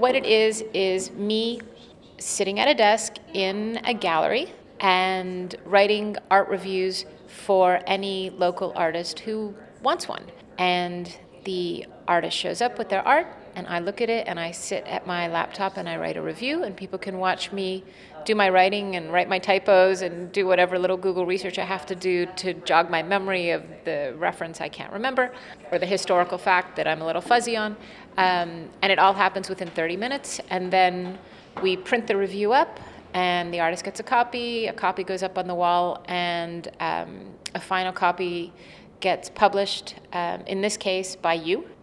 what it is me sitting at a desk in a gallery and writing art reviews for any local artist who wants one. And the artist shows up with their art, and I look at it, and I sit at my laptop and I write a review, and people can watch me do my writing and write my typos and do whatever little Google research I have to do to jog my memory of the reference I can't remember or the historical fact that I'm a little fuzzy on. And it all happens within 30 minutes, and then we print the review up, and the artist gets a copy goes up on the wall, and a final copy gets published, in this case by you,